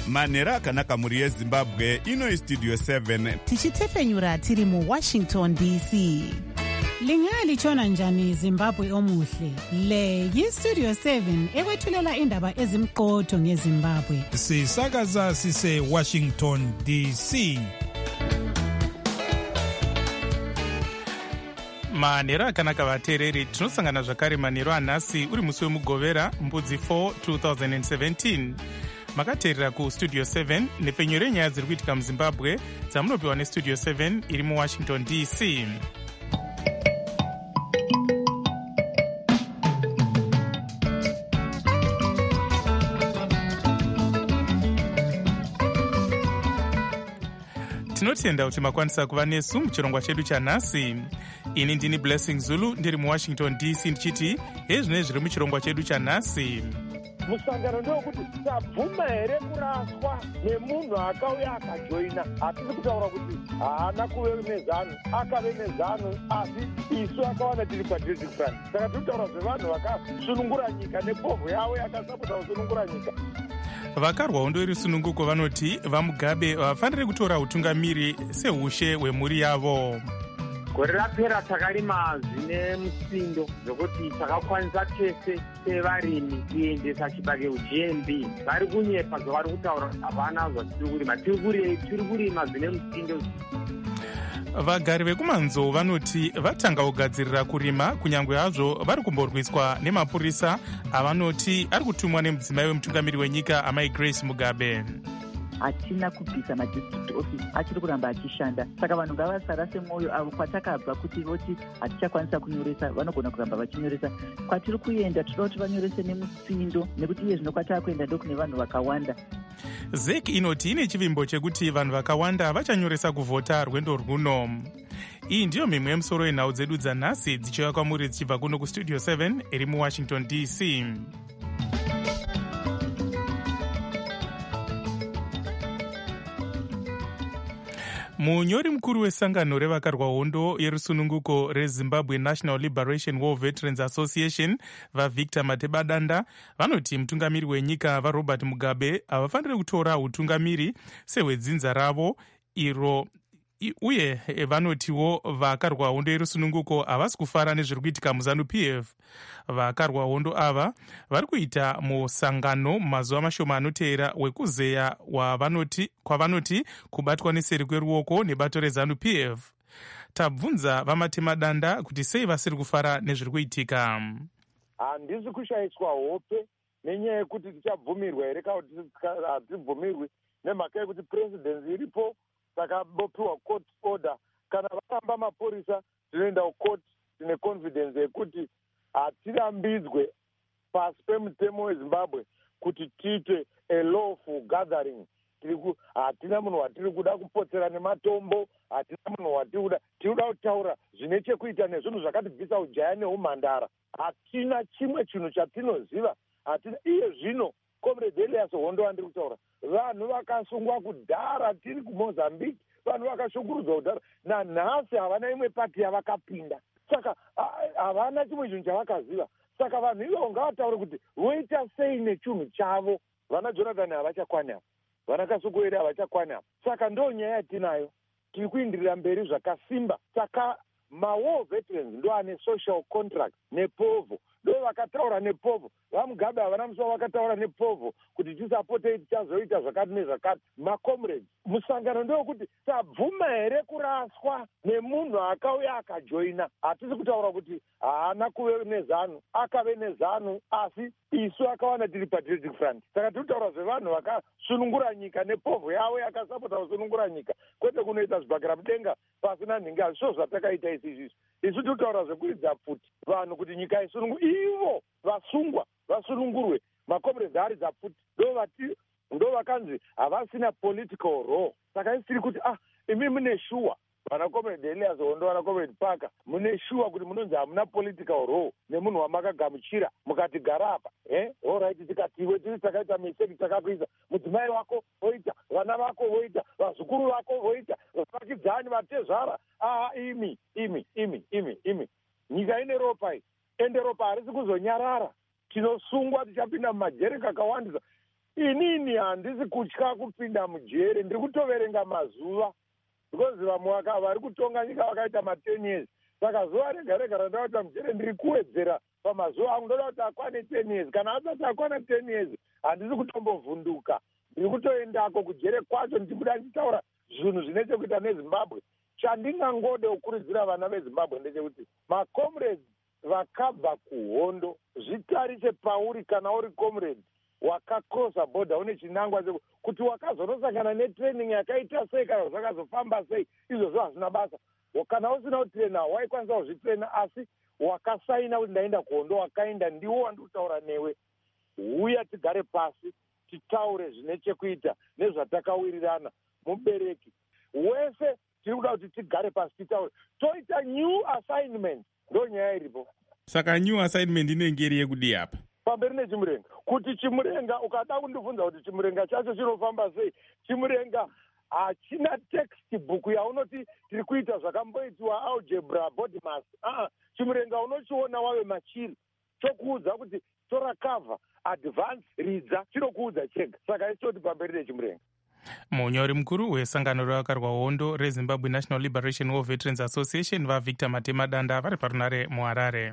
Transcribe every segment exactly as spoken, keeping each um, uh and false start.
manhero akanaka mhuri yezimbabwe. Ino istudio seven tichitefenyura tiri muwashington D C. Lingalitshona njani Zimbabwe omuhle? Le yistudio seven ekwethulela indaba ezimqotho ngeZimbabwe. Sisakaza sise Washington D C. manhero akanaka vateereri, tinosangana zvakare manhero anhasi uri musi wemugovera mbudzi four two thousand seventeen. makateerera kustudio seven nepfenyu renyaya dziri kuitika muzimbabwe dzamunopiwa nestudio seven iri muwashington D C. tinotenda kuti makwanisa kuva nesu muchirongwa chedu chanhasi. Ini ndini Blessing Zulu ndiri muwashington D C ndichiti hezvinei zviri muchirongwa chedu chanhasi. Musangano ndokuti tabvuma here kuraswa nemunhu akauya akajoina. Hatisi kutaura kuti haana kuve nezano, akave nezano, asi isu akawana tiri patriotic front. Saka tiri kutaura zvevanhu vakasunungura nyika nepovho yavo yakasapota kusunungura nyika. Vakarwa hondo iri sununguko vanoti vaMugabe vafanire kutora utungamiri seushe hwemhuri yavo. Gore rapera takarima zvine musindo zvokuti takakwanisa tese sevarimi kuendesa chibage uG M B. Vari kunyepa zvavari kutaura havana zvatiri kurima. Tiri kurima zvine musindo. Vagari vekumanzo vanoti vatanga kugadzirira kurima kunyange hazvo vari kumborwiswa nemapurisa avanoti ari kutumwa nemudzimai wemutungamiri wenyika amai Grace Mugabe. Hatina kubvisa madistrict office achiri kuramba achishanda, saka vanhu ngavasarase mwoyo avo kwatakabva kuti voti hatichakwanisa kunyoresa vanogona kuramba vachinyoresa. Kwatiri kuenda tinoda kuti vanyorese nemusindo nekuti iye zvino kwatava kuenda ndokune vanhu vakawanda. Z E C inoti ine chivimbo chekuti vanhu vakawanda vachanyoresa kuvhota rwendo rwuno. Iyi ndiyo mimwe yemusoro yenhau dzedu dzanhasi dzichiuya kwamuri dzichibva kuno kustudio seven iri muwashington D C. Munyori mukuru wesangano revakarwa hondo yerusununguko reZimbabwe National Liberation War Veterans Association vaVictor Matebadanda vanoti mutungamiri wenyika vaRobert Mugabe havafaniri kutora utungamiri sehwedzinza ravo iro uye vanotiwo vakarwa hondo yerusununguko havasi kufara nezviri kuitika muZANU P F. Vakarwa hondo ava vari kuita musangano mumazuva mashoma anoteera wekuzeya wavanoti kwavanoti kubatwa neseri kweruoko nebato reZANU P F. Tabvunza vaMatebadanda kuti sei vasiri kufara nezviri kuitika. Handisi kushayiswa hope nenyaya yekuti tichabvumirwa here kana kuti hatibvumirwi nemhaka yekuti presidency iripo. Saka bopiwa court order kana varamba mapurisa tinoenda kucourt tine confidence yekuti hatirambidzwe pasi pemutemo weZimbabwe kuti tiite a lawful gathering. Hatina munhu watiri kuda kupotsera nematombo, hatina munhu watiri kuda, tiri kuda kutaura zvine chekuita nezvinhu zvakatibvisa ujaya neumhandara. Hatina chimwe chinhu chatinoziva, hatina iye zvino. Comrade Elias Hondo andiri kutaura, vanhu vakasungwa kudhara tiri kuMozambique, vanhu vakashungurudzwa kudhara nanhasi havana imwe pati yavakapinda, saka havana chimwe chinhu chavakaziva. Saka vanhu ivo ngavataure kuti voita sei nechinhu chavo. Vana Jonathan havachakwani apa, vana Kasukuwere havachakwani apa, saka ndo nyaya yatinayo. Tiri kuindirira mberi zvakasimba. Saka ma-war veterans ndo ane social contract nepovo, ndo vakataura nepovo. VaMugabe havana musuwo vakataura nepovo kuti tisapotei tichazoita zvakati nezvakati. Macomrades, musangano ndokuti tabvuma here kuraswa nemunhu akauya akajoina. Hatisi kutaura kuti haana kuve nezano, akave nezano, asi isu akawana tiri patriotic front. Saka tiri kutaura zvevanhu vakasunungura nyika nepovo yavo yakasapota kusunungura nyika, kwete kunoita zvibhakira mudenga pasina nhingi. Hazvo zvatakaita isi izvizvi. Isu tiri kutaura zvekuridza pfuti vanhu kuti nyika isunungurwe, ivo vasungwa vasunungurwe. Macomrades aridza pfuti ndo vakanzi havasina political role. Saka isi tiri kuti ah imi mune shuwa, vana Comrade Elias Hondo, vana Comrade Parker, mune shuwa kuti munonzi hamuna political role nemunhu wamakagamuchira mukati gara apa. Eh, alright, tikati iwe tiri takaita mistake takakuisa, mudzimai wako voita, vana vako voita, vazukuru vako voita, vakidzani vatezvara. Ah, imi imi imi imi imi nyika ine ropa iyi, ende ropa harisi kuzonyarara. Tinosungwa tichapinda mumajeri kakawandisa. inini handisi kutya kupinda mujere, ndiri kutoverenga mazuva because vamwe vari kutonga nyika vakaita ma10 years. Saka zuva rega rega randoda kuita mujere ndiri kuwedzera pamazuva angu, ndoda kuti akwane ten years. Kana asati akwana ten years handisi kutombovhunduka, ndiri kutoendako kujere kwacho ndichibuda ndichitaura zvinhu zvine chekuita nezimbabwe. Chandingangode kukurudzira vana vezimbabwe ndechekuti macomrades vakabva kuhondo zvitarise pauri kana uri comrade wakakrosa border une chinangwa kuti wakazonosangana netraining yakaita sei kana zvakazofamba sei, izvozvo hazvina basa. Kana usina kutrena waikwanisa kuzvitrena, asi wakasaina kuti ndaenda kuhondo wakaenda, ndiwo wandiri kutaura newe. Uya tigare pasi titaure zvine chekuita nezvatakawirirana. Mubereki wese tiri kuda kuti tigare pasi titaure, toita new assignment. Ndo nyaya iripo. Saka new assignment inenge iri yekudi apa pamberi nechimurenga, kuti chimurenga ukada kundibvunza kuti chimurenga chacho chinofamba sei, chimurenga hachina textbook yaunoti tiri kuita zvakamboitiwa algebra body mass. Ah, chimurenga unochiona wave machiri, chokuudza kuti tora cover advance ridza, chinokuudza chega. Saka ichoti pamberi nechimurenga. Munyori mukuru wesangano ravakarwa hondo reZimbabwe National Liberation War Veterans Association vaVictor Matemadanda vari parunare muHarare.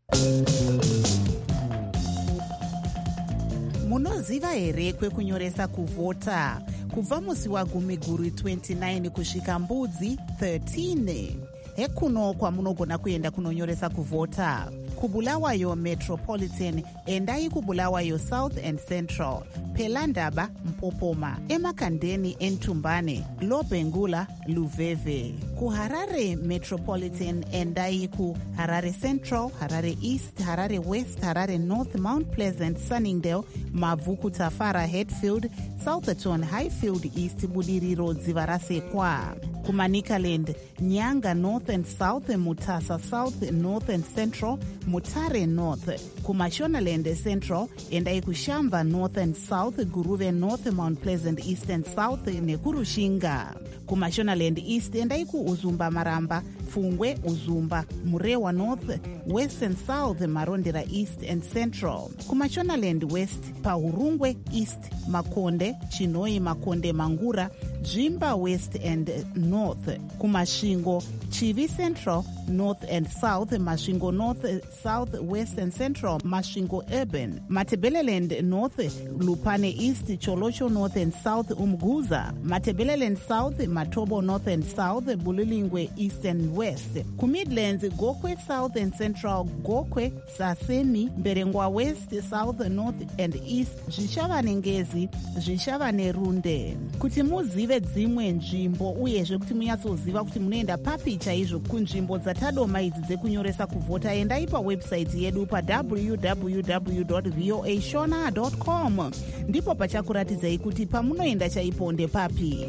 Munoziva here kwekunyoresa kuvhota? Kubva musi wagumiguru twenty-nine kusvika mbudzi thirteen. Hekuno kwamunogona kuenda kunonyoresa kuvhota. Kubulawayo Metropolitan, endai kubulawayo South and Central, Pelandaba Mpopoma, Emakandeni Entumbane, Lobengula Luveve. KuHarare Metropolitan, endai ku Harare Central, Harare East, Harare West, Harare North, Mount Pleasant, Sunningdale, Mavuku Tafara, Hatfield, Southerton, Highfield East, Budiriro Dzivarasekwa. Kumanikaland, Nyanga North and South, Mutasa South, North and Central, Mutare North. Kumashonaland Central, endai kuShamba North and South, Guruve North, Mount Pleasant East and South, Nekurushinga. Kumashonaland East, endai ku Uzumba Maramba, Fungwe, Uzumba, Murewa North, West and South, Marondera East and Central. Kumashonaland West, Paurungwe East, Makonde, Chinoi Makonde Mangura, Jimba West and North. Kumashingo, Chivi Central, North and South, Mashingo North, South, West and Central, Mashingo Urban. Matebeleland North, Lupane East, Cholocho North and South, Umguza. Matebeleland South, Matobo North and South, Bulilingwe East and West. Kumidlands, Gokwe South and Central, Gokwe, Sasemi, Berengwa West, South, North and East, Zhishavane Ngezi, Zhishavane Runde. Kuti muzive dzimwe nzvimbo uyezve kuti munyatsoziva kuti munoenda papi chaizvo kunzvimbo dzatadoma idzi dzekunyoresa kuvhota, endai pawebsite yedu pa w w w dot voa shona dot com. Ndipo pachakuratidzai kuti pamunoenda chaipo ndepapi.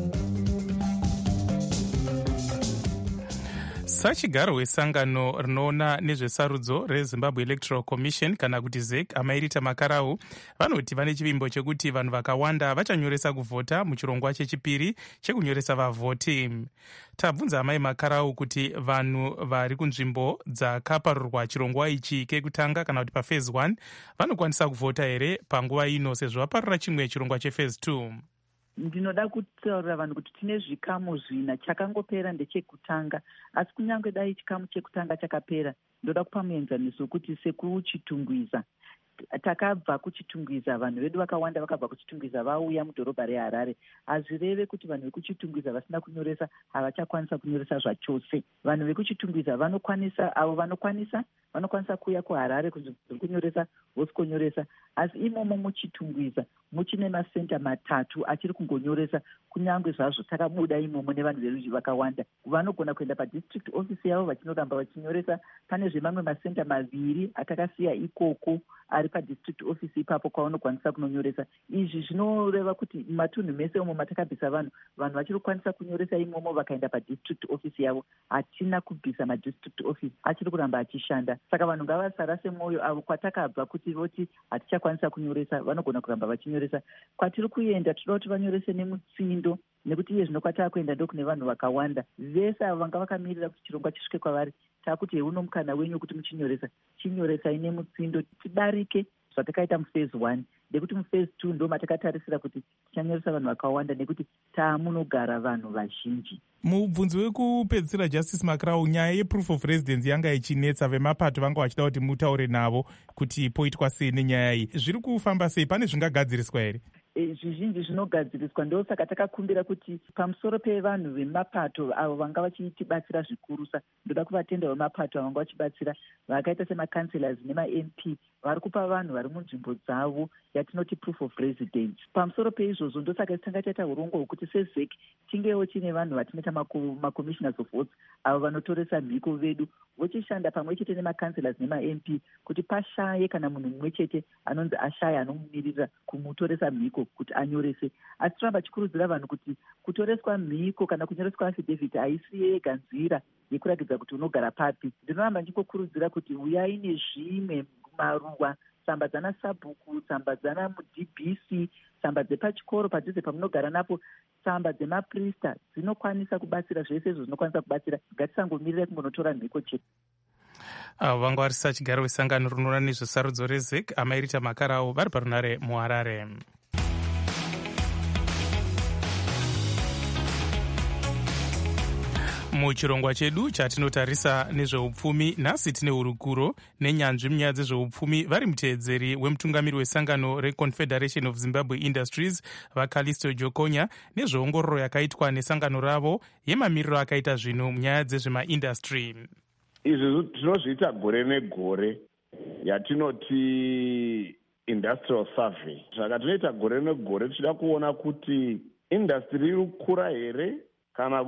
Sachigaro wesangano rinoona nezvesarudzo reZimbabwe Electoral Commission kana kuti Z E C Amairita Makarau vanoti vane chivimbo chekuti vanhu vakawanda vachanyoresa kuvhota muchirongwa chechipiri chekunyoresa vavhoti. Tabvunza Amai Makarau kuti vanhu vari kunzvimbo dzakaparurwa chirongwa ichi kekutanga kana kuti paphase one vanokwanisa kuvhota here panguva ino sezvo vaparura chimwe chirongwa chephase two. Ndinoda kutaurira vanhu kuti tine zvikamu zvina, chakangopera ndechekutanga, asi kunyange dai chikamu chekutanga chakapera, ndoda kupa muenzaniso kuti sekuchitungwiza takabva kuchitungwiza, vanhu vedu vakawanda vakabva kuchitungwiza vauya mudhorobha reHarare. Hazvireve kuti vanhu vekuchitungwiza vasina kunyoresa havachakwanisa kunyoresa zvachose. Vanhu vekuchitungwiza vanokwanisa, avo vanokwanisa vanokwanisa kuuya kuHarare kunyoresa vosikonyoresa, asi imomo muchitungwiza muchine masenta matatu achiri kungonyoresa. Kunyange zvazvo takabuda imomo nevanhu veruzhi vakawanda, vanogona kuenda padistrict office yavo vachinoramba vachinyoresa. Pane zvemamwe masenta maviri atakasiya ikoko ari padistrict office ipapo kwavanokwanisa kunonyoresa. Izvi zvinoreva kuti matunhu mese umo matakabvisa vanhu, vanhu vachiri kukwanisa kunyoresa imomo vakaenda padistrict office yavo. Hatina kubvisa madistrict office, achiri kuramba achishanda. Saka vanhu ngavasarase mwoyo, avo kwatakabva kuti voti hatichakwanisa kunyoresa vanogona kuramba vachinyoresa. Kwatiri kuenda toda kuti vanyorese nemutsindo, nekuti iye zvino kwatava kuenda ndokune vanhu vakawanda. Vese avo vanga vakamirira kuti chirongwa chisvike kwavari, takuti heuno mukana wenyu kuti muchinyoresa, chinyoresai nemutsindo, tidarike zvatakaita muphase one ndekuti muphase two ndo matakatarisira kuti tichanyoresa vanhu vakawanda nekuti taamunogara vanhu vazhinji. Mubvunzo wekupedzisira Justice Makrau, nyaya yeproof of residence yanga ichinetsa, vemapato vanga vachida kuti mutaure navo kuti poitwa sei nenyaya iyi. Zviri kufamba sei? Pane zvingagadziriswa here? Zvizhinji zvinogadziriswa, ndosaka takakumbira kuti pamusoro pevanhu vemapato avo vanga vachitibatsira zvikurusa, ndoda kuvatenda vemapato vanga vachibatsira vakaita semakanselors nema-M P vari kupa vanhu vari munzvimbo dzavo yatinoti proof of residence. Pamusoro peizvozvo ndosaka tanga taita urongwa hwekuti sezek tingewo tine vanhu vatinoita macommissioners of votes avo vanotoresa mhiko vedu vochishanda pamwe chete nemakanselors nema-M P kuti pashaye kana munhu mumwe chete anonzi ashaya anomumirira kumutoresa mhiko kuti anyorese. Asi toramba chikurudzira vanhu kuti kutoreswa mhiko kana kunyoreswa affidavit haisi yega nzira yekurakidza kuti unogara papi. Ndinoramba ndingokurudzira kuti uyai nezvimwe maruwa, tsamba dzana sabhuku, tsamba dzana mu-D B C, tsamba dzepachikoro padhuze pamunogara napo, tsamba dzemaprista dzinokwanisa kubatsira. Zvese izvo zvinokwanisa kubatsira. Ngatisangomirira kumbonotora mhiko chete. Avo vanga varisa chigaro wesangano rinoona nezvesarudzo rezek amairita Makarau vari parunare muHarare. Muchirongwa chedu chatinotarisa nezveupfumi, nhasi tine hurukuro nenyanzvi munyaya dzezveupfumi vari muteedzeri wemutungamiri wesangano reConfederation of Zimbabwe Industries vaCallisto Jokonya nezveongororo yakaitwa nesangano ravo yemamiriro akaita zvinhu munyaya dzezvemaindastry. Izvi tinozviita gore negore yatinoti industrial survey. Saka tinoita gore negore tichida kuona kuti industry iri kukura here kana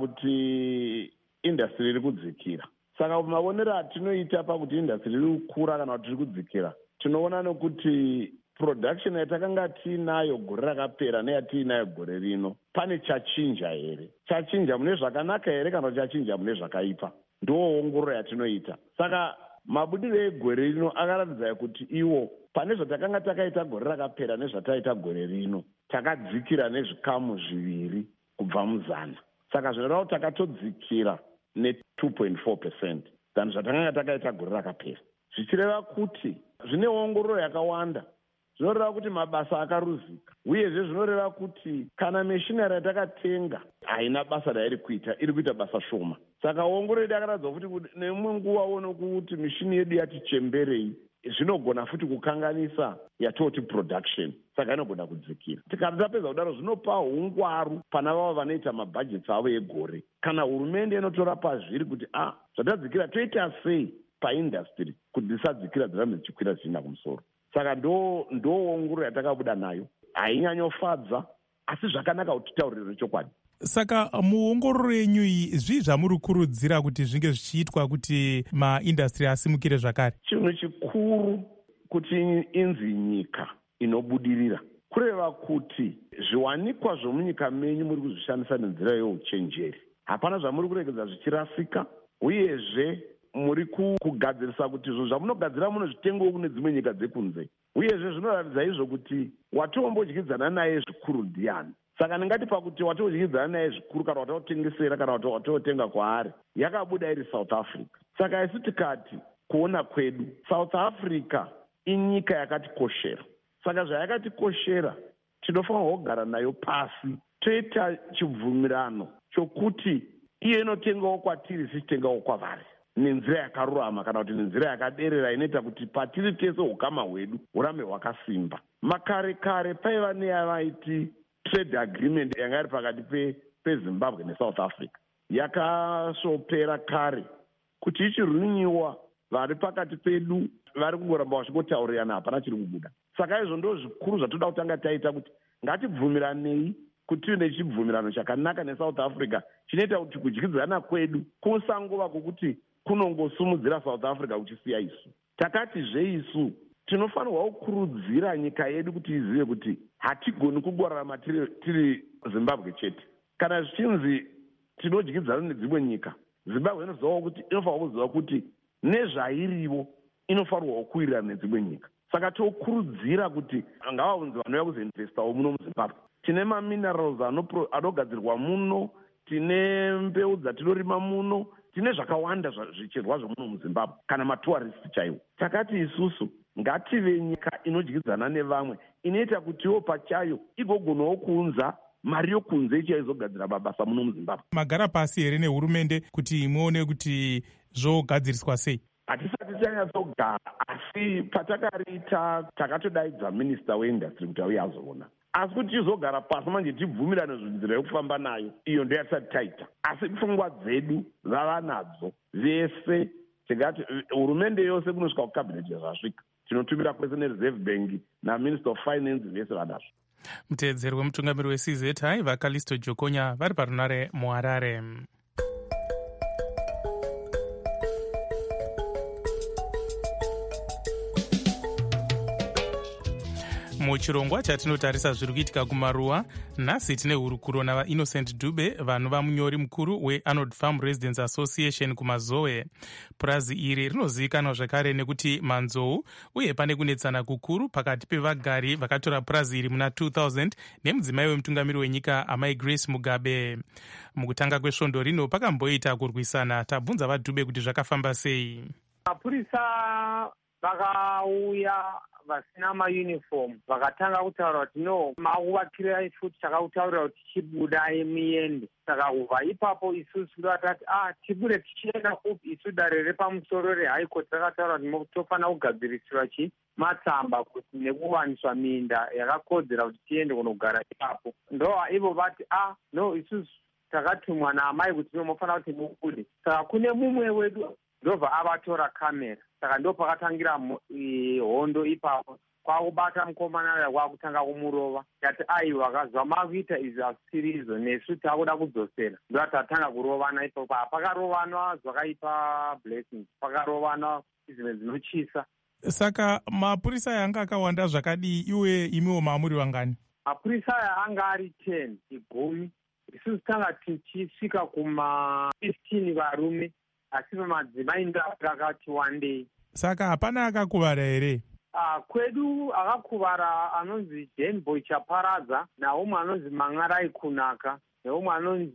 kuti industry iri kudzikira. Saka maonero atinoita pakuti industry iri kukura kana kuti iri kudzikira, tinoona nekuti production yatakanga tiinayo gore rakapera neyatiinayo gore rino pane chachinja here, chachinja mune zvakanaka here kana kuti chachinja mune zvakaipa. Ndoongororo yatinoita. Saka mabudiro egore rino akaratidza kuti iwo pane zvatakanga takaita gore rakapera nezvataita gore rino takadzikira nezvikamu zviviri kubva muzana. Saka zvinoreva kuti takatodzikira ne-two point four percent than zvatakanga takaita gore rakapera. Zvichireva kuti zvine ongororo yakawanda. Zvinoreva kuti mabasa akaruzika, uyezve zvinoreva kuti kana meshinari yatakatenga haina basa rairi kuita, iri kuita basa shoma. Saka ongororo yedu yakaratidza kuti nemwe nguva ono kuti mishini yedu yati chemberei, zvinogona futi kukanganisa yatoti production, saka inogona kudzikira. Tikati tapedza kudaro zvinopa hungwaru pana vavo vanoita mabhajeti avo egore. Kana hurumende inotora pazviri kuti ah, zvatadzikira toita sei paindastry kuti dzisadzikira dzirambe dzichikwira zvichienda kumusoro. Saka ndo ndoongororo yatakabuda nayo. Hainyanyofadza, asi zvakanaka kuti titaurire chokwadi. Saka muongororo yenyu iyi zvii zvamuri kurudzira kuti zvinge zvichiitwa kuti maindastry asimukire zvakare? Chinhu chikuru kuti inzi nyika inobudirira, kureva kuti zviwanikwa zvomunyika menyu muri kuzvishandisa nenzira yeuchenjeri. Hapana zvamuri kuregedza zvichirasika, uyezve muri kugadzirisa kuti izvo zvamunogadzira munozvitengawo kune dzimwe nyika dzekunze. Uyezve zvinoratidza izvo kuti watombodyidzana naye zvikuru ndiani. Saka ndingati pakuti watodyidzana naye zvikuru kana watotengesera kana watotenga kwaari yakabuda iri South Africa. Saka isi tikati kuona kwedu South Africa inyika yakatikoshera. Saka zvayakatikoshera tinofanirwa kugara nayo pasi toita chibvumirano chokuti iye inotengawo kwatiri sichitengawo kwavari nenzira yakarurama kana kuti nenzira yakaderera inoita kuti patiri tese ukama hwedu hurambe hwakasimba. Makare kare paiva neyavaiti trade agreement yanga iri pakati peZimbabwe neSouth Africa, yakasopera kare. Kuti ichirunyiwa vari pakati pedu vari kungoramba vachingotaurirana, hapana chiri kubuda. Saka izvo ndo zvikuru zvatoda kutanga taita kuti ngatibvumiranei kuti tive nechibvumirano chakanaka neSouth Africa chinoita kuti kudyidzana kwedu kusangova kwokuti kunongosumudzira South Africa kuchisiya isu. Takatizve isu tinofanirwa kukurudzira nyika yedu kuti izive kuti hatigoni kungorarama tiri, tiri Zimbabwe chete. Kana zvichinzi tinodyidzana nedzimwe nyika, Zimbabwe inozivawo kuti inofanirwa kuziva kuti nezvairivo inofanirwa kuwirirana nedzimwe nyika. Saka tokurudzira kuti ngavaunzi vanouya kuzoinvestawo muno muZimbabwe. Tine maminerals anogadzirwa muno, tine mbeu dzatinorima muno, tine zvakawanda zvichirwa zvomuno muZimbabwe kana matourist chaiwo. Takati isusu ngative nyika inodyidzana nevamwe inoita kutiwo pachayo igogonawo kuunza mari yokunze ichaizogadzira mabasa muno muzimbabwe. Magara pasi here nehurumende kuti muone kuti zvogadziriswa sei? Hatisati tanyatsogara, asi patakariita takatodaidza minista weindastry kuti auye azoona. Asi kuti tizogara pasi manje tibvumirane nzira yokufamba nayo, iyo ndoyatisati taita. Asi pfungwa dzedu vava nadzo vese, tingati hurumende yose kunosvika kukabineti zvasvika. Tinotumira kwese nereserve bank naminister of finance vese vanazvo. Mutedzeri wemutungamiri we-C Z I vaKalisto Jokonya vari parunare muHarare. Muchirongwa chatinotarisa zviri kuitika kumaruwa, nhasi tine hurukuro navaInnocent Dube vanova munyori mukuru weArnold Farm Residents Association kumazoe. Purazi iri rinozivikanwa zvakare nekuti manzou, uye pane kunetsana kukuru pakati pevagari vakatora purazi iri muna two thousand nemudzimai wemutungamiri wenyika amai Grace Mugabe. Mukutanga kwesvondo rino pakamboita kurwisana. Tabvunza vaDube kuti zvakafamba sei. Mapurisa vakauya vasina mauniform vakatanga kutaura kuti no makuvakirai futi takakutaurira kuti tichibudai muende. Saka kubva ipapo isusu ndoatati ah tibude tichienda kupi, isu dare repamusoro reHigh Court rakataura kuti tofanira kugadzirisirwa chi matsamba kuti nekuwaniswa minda yakakodzera kuti tiende kunogara ipapo. Ndo ivo vati ah no isusu takatumwa naamai kuti nomofanira kuti mubude. Saka kune mumwe wedu ndobva avatora kamera. Saka ndo pakatangira hondo ipapo, kwakubata mukomana kwakutanga kumurova. Yati aiwa kazva makuita izvi asirizo nesu takuda kudzosera. Ndo tatanga kurovana ipapo. Pakarovanwa zvakaipa blessings, pakarovanwa izvi zvinochisa. Saka mapurisa yanga akawanda zvakadii iwe imiwo maamuri vangani? Mapurisa anga ari ten, igumi. Isusu tanga tichisvika kuma fifteen varume. Asi madzimai ndakati one day. Saka hapana akakuvara here? Ah, kwedu akakuvara anonzi Denboy Chaparadza, naumwe anonzi Mangarai Kunaka, naumwe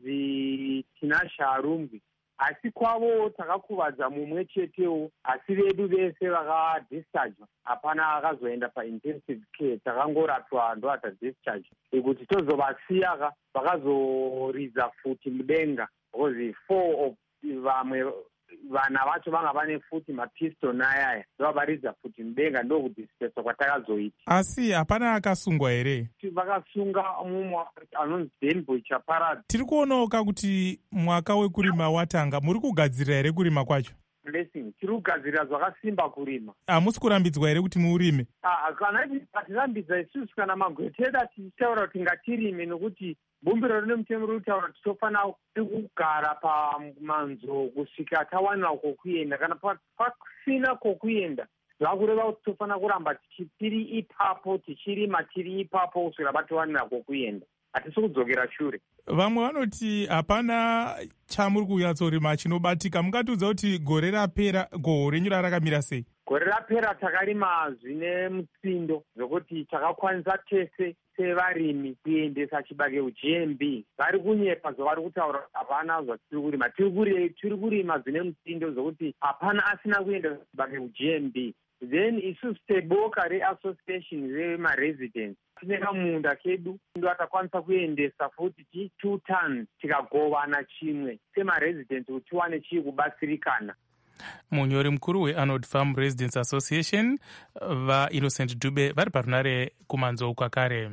anonzi Tinasha Arumbi. Asi kwavo takakuvadza mumwe chetewo, asi vedu vese vakadischarge. Hapana akazoenda paintensive care, takangorapwa ndo atadischarge. Ekuti tozovasiya vakazoridza futi mudenga, because four of vamwe vana vacho vanga vane futi mapistol ayaya ndovavaridza futi mudenga ndokudisipeswa kwatakazoita. Asi hapana akasungwa here? Vakasunga mumwe anonzi Denboy Chaparadza. Tiri kuonawo kuti mwaka wekurima watanga, muri kugadzirira here kurima kwacho? Blessing, tiri kugadzirira zvakasimba kurima. Hamusi kurambidzwa here kuti muurime? Ah, kana patirambidza isusu kana magweteda tichitaura kuti ngatirime, nokuti bumbiro rine mutemo riri kutaura kuti tofanira kugara pamanzo kusvika tawanira kokuenda. Kana pasina kokuenda zvakureva kuti tofanira kuramba tiri ipapo tichirima tiri ipapo kusvika patowanira kokuenda. Hatisi kudzokera shure. Vamwe vanoti hapana chamuri kunyatsorima chinobatika. Mungatiudza kuti gore rapera goho renyu rakamira sei? Gore rapera takarima zvine mutsindo zvokuti takakwanisa tese sevarimi kuendesa chibage uG M B. Vari kunyepa zvavari kutaura hapana zvatiri kurima. Tiri kurima zvine mutsindo zvokuti hapana asina kuendesa chibage uG M B. Then isusu seboka reassociation remaresidents tine kamunda kedu ndo atakwanisa kuendesa futi two tons tikagovana chimwe semaresidents kuti tiwane chii kubatsirikana. Munyori mukuru weArnold Farm Residents Association vaInnocent Dube vari parunare kumanzou kwakare.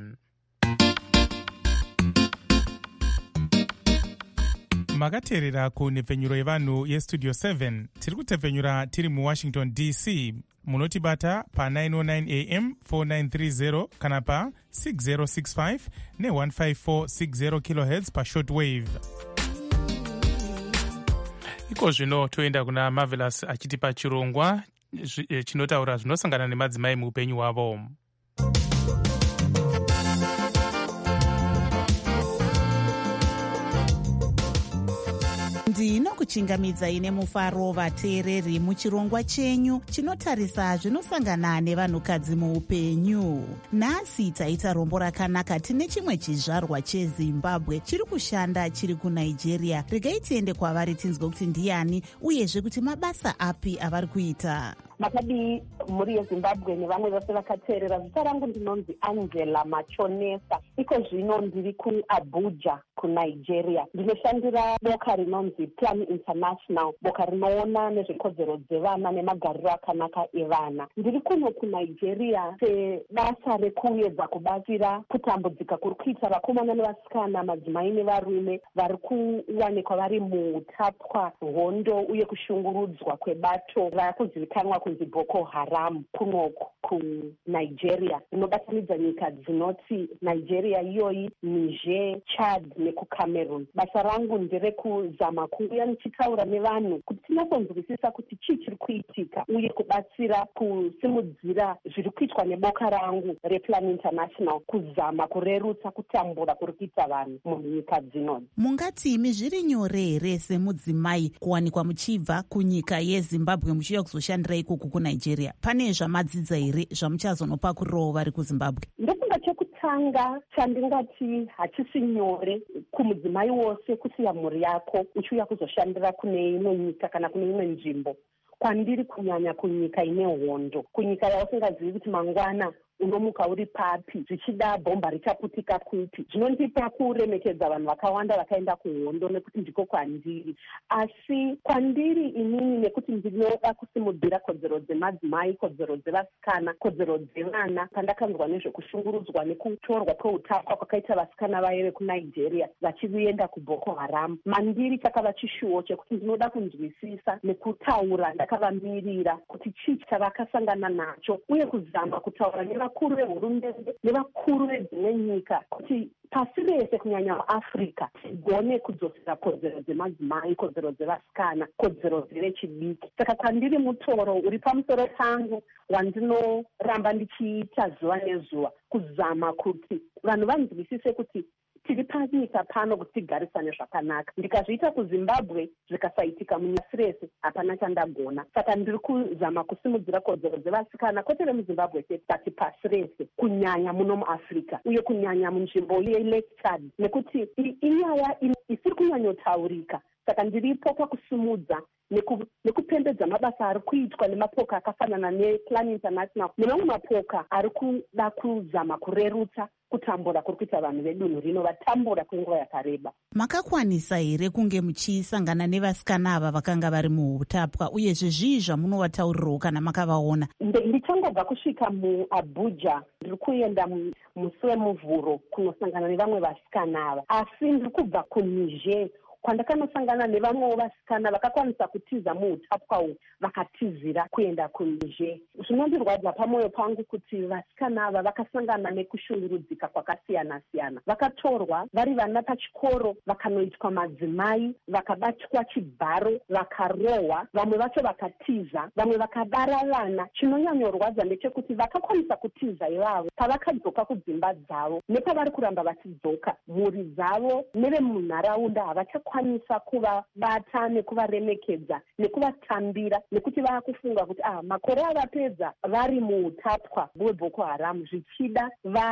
Makateerera kunhepfenyuro yevanhu yestudio seven. Tiri kutepfenyura tiri muWashington D C. Munotibata pa nine oh nine A M four nine three zero kana pa six zero six five ne one five four six zero kilohertz pa shortwave. Iko zvino toenda kuna Marvelous achitipa chirongwa chinotaura zvinosangana nemadzimai muupenyu hwavo. ndinokuchingamidzai nemufaro vateereri muchirongwa chenyu chinotarisa zvinosangana nevanhukadzi muupenyu. Nhasi taita rombo rakanaka tine chimwe chizvarwa cheZimbabwe chiri kushanda chiri kuNigeria. Regai tiende kwavari tinzwe kuti ndiani uyezve kuti mabasa api avari kuita. makadii mhuri yezimbabwe nevamwe vose vakateerera. Zita rangu ndinonzi Angela Machonesa. Iko zvino ndiri kuAbuja kuNigeria. Ndinoshandira boka rinonzi Plan International, boka rinoona nezvekodzero dzevana nemagariro akanaka evana. Ndiri kuno kuNigeria sebasa rekuedza kubatsira kutambudzika kuri kuita vakomana nevasikana, madzimai nevarume vari kuwanikwa vari muutapwa, hondo uye kushungurudzwa kwebato rakuzivikanwa kunzi Boko Haram kunoku kuNigeria, rinobatanidza nyika dzinoti Nigeria iyoyi, Niger, Chad nekuCameroon. Basa rangu nderekuzama kuuya nichitaura nevanhu kuti tinyatsonzwisisa kuti chii chiri kuitika uye kubatsira kusimudzira zviri kuitwa neboka rangu rePlan International kuzama kurerutsa kutambura kuri kuita vanhu munyika dzinodzi. Mungati imi zviri nyore here semudzimai kuwanikwa muchibva kunyika yeZimbabwe muchiuya kuzoshandira ikoko kuNigeria? Pane zvamadzidza here zvamuchazonopakurirawo vari kuZimbabwe? Ndofunga chekutanga chandingati hachisi nyore kumudzimai wose kusiya mhuri yako uchiuya kuzoshandira kune imwe nyika kana kune imwe nzvimbo. Kwandiri kunyanya kunyika ine hondo, kunyika yausingazivi kuti mangwana unomuka uri papi, zvichida bhomba richaputika kupi. Zvinondipa kuremekedza vanhu vakawanda vakaenda kuhondo nekuti ndiko kwandiri. Asi kwandiri inini nekuti ndinoda kusimudzira kodzero dzemadzimai, kodzero dzevasikana, kodzero dzevana. Pandakanzwa nezvekushungurudzwa nekutorwa kweutapwa kwakaita vasikana vaye vekuNigeria vachienda kuBoko Haram, mandiri chakava chishuwo chekuti ndinoda kunzwisisa nekutaura ndakavamirira kuti chii chavakasangana nacho uye kuzama kutaura neva vakuru vehurumende nevakuru vedzimwe nyika kuti pasi rese kunyanya muAfrica tigone kudzosera kodzero dzemadzimai, kodzero dzevasikana, kodzero dzevechidiki. Saka kwandiri mutoro uri pamusoro pangu wandinoramba ndichiita zuva nezuva kuzama kuti vanhu vanzwisise kuti tiri panyika pano kuti tigarisane zvakanaka. Ndikazviita kuZimbabwe zvikasaitika munyasi rese hapana chandagona. Saka ndiri kuzama kusimudzira kodzero dzevasikana kwete vemuZimbabwe chete asi pasi rese, kunyanya muno muAfrica uye kunyanya munzvimbo yeLake Chad, nekuti inyaya isiri kunyanyotaurika. Saka ndiripo pakusimudza nekupembedza mabasa ari kuitwa nemapoka akafanana nePlan International nemamwe mapoka ari kuda kuzama kurerutsa kutambura kuri kuita vanhu vedunhu rino vatambura kwenguva yakareba. Makakwanisa here kunge muchisangana nevasikana ava vakanga vari muutapwa, uyezve zvii zvamunovataurirawo kana makavaona? Ndichangobva kusvika muAbuja, ndiri kuenda musi wemuvhuro kunosangana nevamwe vasikana ava, asi ndiri kubva kuNiger kwandakanosangana nevamwewo vasikana vakakwanisa kutiza muutapwa uyu vakatizira kuenda kuNiger. Zvinondirwadza pamwoyo pangu kuti vasikana ava vakasangana nekushungurudzika kwakasiyana siyana. Vakatorwa vari vana pachikoro vakanoitwa madzimai, vakabatwa chibharo, vakarohwa, vamwe vacho vakatiza, vamwe vakabara vana. Chinonyanyorwadza ndechekuti vakakwanisa kutiza ivavo pavakadzoka kudzimba dzavo nepavari kuramba vachidzoka, mhuri dzavo nevemunharaunda havachakwanisa kuvabata nekuvaremekedza nekuvatambira, nekuti vaakufunga kuti ah, makore avapedza vari muutapwa hweBoko Haram, zvichida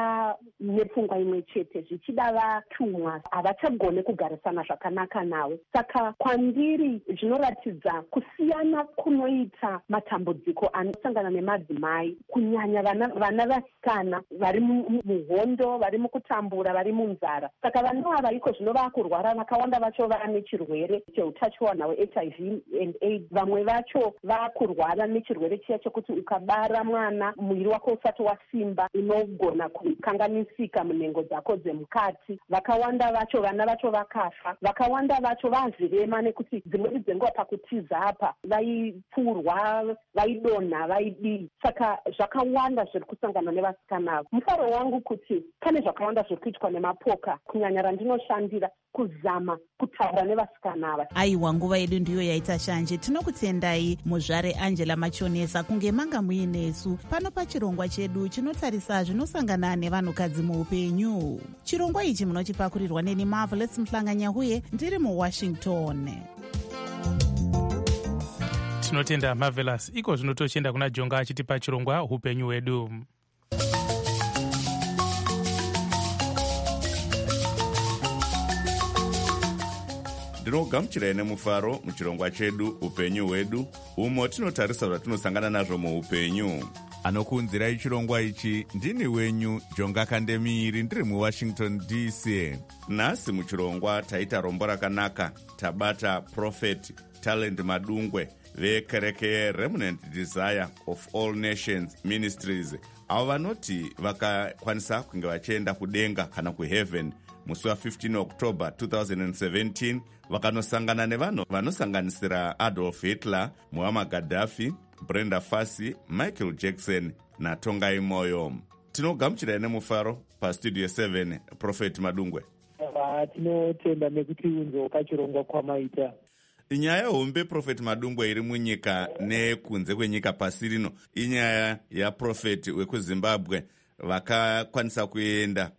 vanepfungwa imwe chete, zvichida vatumwa, havachagone kugarisana zvakanaka navo. Saka kwandiri zvinoratidza kusiyana kunoita matambudziko anosangana nemadzimai, kunyanya vana, vana vasikana vari muhondo, vari mukutambura, vari munzara. Saka vanhu ava iko zvino vaakurwara, vakawanda vacho vane chirwere cheutachiona hweH I V and AIDS. Vamwe vacho vakurwara nechirwere chiya chekuti ukabara mwana mwiri wako usati wasimba unogona kukanganisika munhengo dzako dzemukati. Vakawanda vacho vana vacho vakafa, vakawanda vacho vazvirema nekuti dzimweni dzenguva pakutiza apa vaipfurwa, vaidonha, vaidii. Saka zvakawanda zviri kusangana nevasikana ava. Mufaro wangu kuti pane zvakawanda zviri kuitwa nemapoka kunyanya randinoshandira kuzama kutaura nevasikana ava. Aiwa, nguva yedu ndiyo yaita shanje. Tinokutendai muzvare Angela Machonesa kunge manga muinesu pano pachirongwa chedu chinotarisa zvinosangana nevanhukadzi muupenyu. Chirongwa ichi munochipakurirwa neni Marvelous Mhlanganyahuye ndiri muWashington. Tinotenda Marvelous. Iko zvinotochenda kuna Jonga achitipa chirongwa upenyu hwedu. ndinogamuchirai nemufaro muchirongwa chedu upenyu hwedu, umo tinotarisa zvatinosangana nazvo muupenyu. Anokuunzirai chirongwa ichi ndini wenyu Jonga Kandemiiri, ndiri muWashington D C. Nhasi muchirongwa taita rombo rakanaka, tabata Prophet Talent Madungwe vekereke Remnant Desire of All Nations Ministries, avo vanoti vakakwanisa kunge vachienda kudenga kana kuheaven musi wa15 October twenty seventeen, vakanosangana nevanhu vanosanganisira Adolf Hitler, Muammar Gaddafi, Brenda Fassie, Michael Jackson naTongai Moyo. Tinogamuchirai nemufaro pastudio seven, Prophet Madungwe. Tinotenda nekuti unzo kachirongwa kwamaita. Inyaya hombe Prophet Madungwe iri munyika nekunze kwenyika pasi rino, inyaya yaProphet wekuZimbabwe vakakwanisa kuenda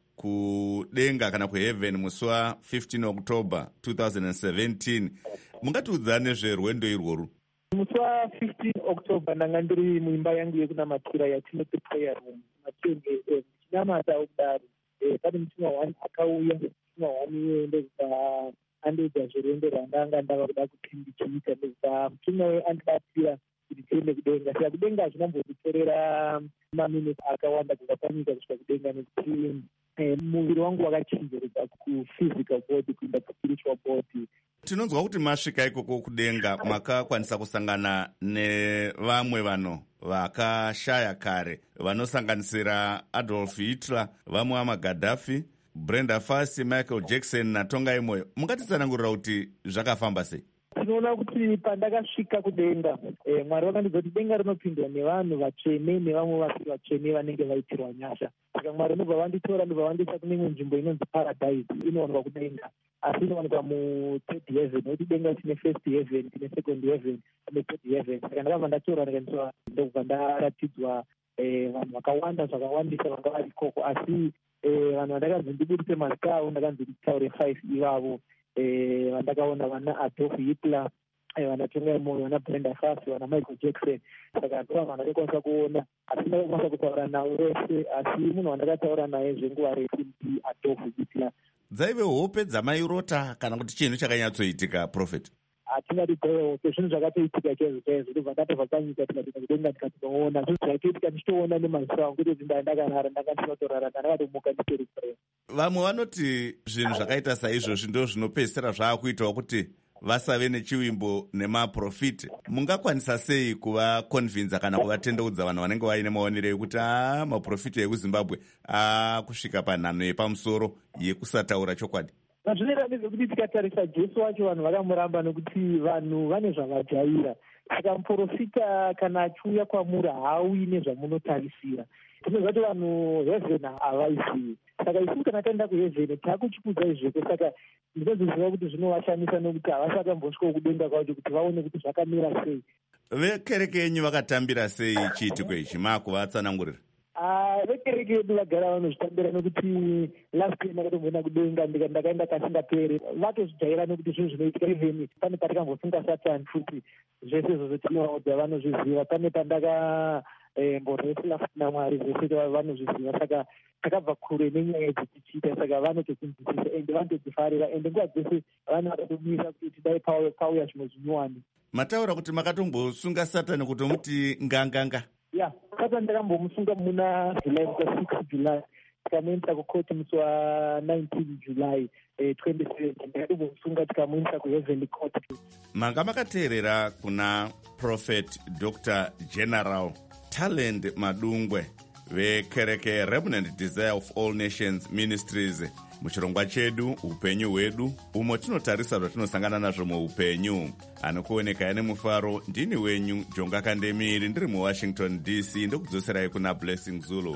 kudenga kana kuheaven musi wa15 October twenty seventeen. Mungatiudza nezverwendo irworwu? Musi wa15 October ndanga ndiri muimba yangu yekunamatira yatinoti prayer room matenge chinamata kudaro. Pane mutumwa wani akauya, mutumwa wani ndezva andoita zvirwendo rwandanga ndava kuda kupindichiita ndezva mutumwa we andibatsira kuti tiende kudenga. Saka kudenga hazvinambotitorera maminiti akawanda kubva panyika kusvika kudenga nekuti muviri wangu wakachenjerera kuphysical body kuenda kuspiritual body. Tinonzwa kuti masvika ikoko kudenga makakwanisa kusangana nevamwe vanhu vakashaya kare vanosanganisira Adolf Hitler, vaMuammar Gaddafi, Brenda Fassie, Michael Jackson naTongai Moyo. Mungatitsanangurira kuti zvakafamba sei? Tinoona kuti pandakasvika kudenga, eh, Mwari vakandidza kuti denga rinopindwa nevanhu vatsvene nevamwe vasiri vatsvene vanenge vaitirwa nyasha. Saka Mwari ndobva vanditora ndobva vandiisa kune imwe nzvimbo inonzi Paradise, inowanikwa kudenga, asi inowanikwa muthird heaven. Nokuti denga tine first heaven, tine second heaven, tine third heaven. Saka ndakabva ndatora ndikaendeswa ndobva ndaratidzwa vanhu vakawanda zvakawandisa vanga vari ikoko, asi vanhu vandakanzi ndibudise mazita avo ndakanzi nditaure five ivavo. Vandakaona vana Adolf Hitler, vana Tongai Moyo, vana Brenda Fassie, vana Michael Jackson. Saka ndo vanhu vandakakwanisa kuona, asi ndakakwanisa kutaura navo vese, asi munhu wandakataura naye zvenguva refu ndi Adolf Hitler. Dzaive hope dzamairota kana kuti chinhu chakanyatsoitika, Prophet? Hatingati dzaive hope, zvinhu zvakatoitika chaizvo chaizvo. Ndobva ndatobva panyika tikatoenda kudenga ndikatinoona zvinhu zvakaitoitika ndichitoona nemaziso angu, kwete kuti ndanga ndakarara ndanga ndinotorara ndakatomuka nditori frame. Vamwe vanoti zvinhu zvakaita saizvozvi ndo zvinopedzisira zvaakuitawo kuti vasave nechivimbo nemaprofiti. Mungakwanisa sei kuvakonvinza kana kuvatendeudza vanhu vanenge vaine maonero ekuti a maprofiti ekuZimbabwe akusvika panhano yepamusoro yekusataura chokwadi? Zvinoita nezvekuti tikatarisa Jesu wacho vanhu vakamuramba nekuti vanhu vane zvavajaira. Saka muprofita kana achiuya kwamuri hauyi nezvamunotarisira. Tinozva kuti vanhu heaven havaizivi. Saka isusu kana taenda kuheaven taakuchikudzai zveko. Saka ndinoziva kuti zvinovashamisa nokuti havasakambosvikawo kudenga kwacho kuti vaone kuti zvakamira sei. Vekereke yenyu vakatambira sei chiitiko ichi? Maakuvatsanangurira? Vekereke yedu vagara vanozvitambira nokuti last year ndakatomboenda kudenga ndakaenda kasingaperi. Vatozvijaira nokuti zvinhu zvinoitika even pane patikambofunga Satani futi zvese izvozvo tinoudza vanozviziva. Pane pandaka mborwesila futi naMwari zvese vanozviziva. Saka takabva kure nenyaya idzi tichiita, saka vanotokunzwisisa ende vanotodzifarira ende nguva dzese vanhu vakatomisa kuti dai pauya zvimwe zvinyowani. Mataura kuti makatombosunga Satani kutomuti nganganga? Ya, Satani ndakambomusunga muna July six July. Tikamuendesa kukoti musi wa nineteen July twenty seventeen. Ndakatombomusunga tikamuendesa kuheavenly court. Manga makateerera kuna Prophet Doctor General Talent Madungwe vekereke Remnant Desire of All Nations Ministries muchirongwa chedu upenyu hwedu, umo tinotarisa zvatinosangana nazvo muupenyu. Anokuoneka nemufaro ndini wenyu Jonga Kandemiiri, ndiri muWashington D C, ndokudzoserai kuna Blessing Zulu.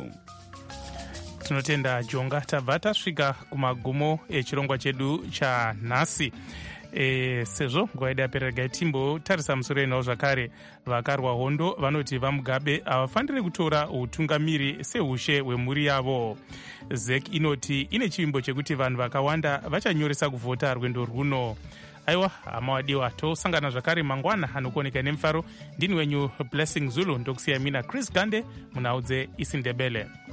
Tinotenda Jonga. Tabva tasvika kumagumo echirongwa chedu chanhasi. E, sezvo nguva yedu yaperera timbotarisa musoro enawo zvakare. Vakarwa hondo vanoti vaMugabe havafaniri kutora utungamiri seushe hwemhuri yavo. Zek inoti ine chivimbo chekuti vanhu vakawanda vachanyoresa kuvhota rwendo runo. Aiwa hama wadiwa, tosangana zvakare mangwana. Anokuoneka nemufaro ndini wenyu Blessing Zulu, ndokusiya mina Chris Gande munaudze isindebele.